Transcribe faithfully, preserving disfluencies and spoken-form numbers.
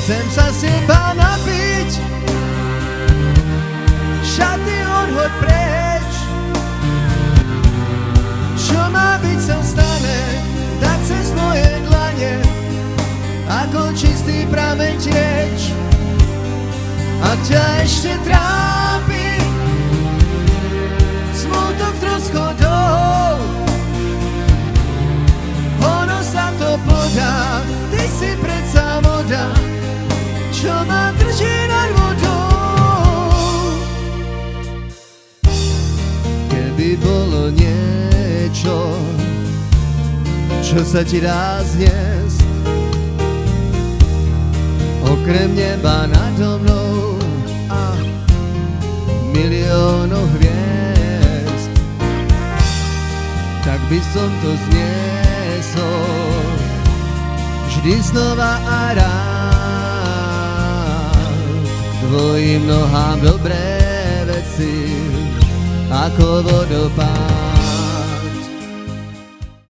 Chcem sa s teba napiť, šaty odhoď preč. Čo má byť sa stane, tak cez moje dlane, ako čistý prameň tieč. Ak ťa ešte trápi smutok troskotou, ono sa to podá, ty si predsa voda, čo ma drží nad vodou. Keby bolo niečo, čo sa ti dá zniesť, okrem neba nado mnou a miliónov hviezd, tak by som to zniesol vždy znova a rád. Tvojim nohám dobré veci ako vodopád.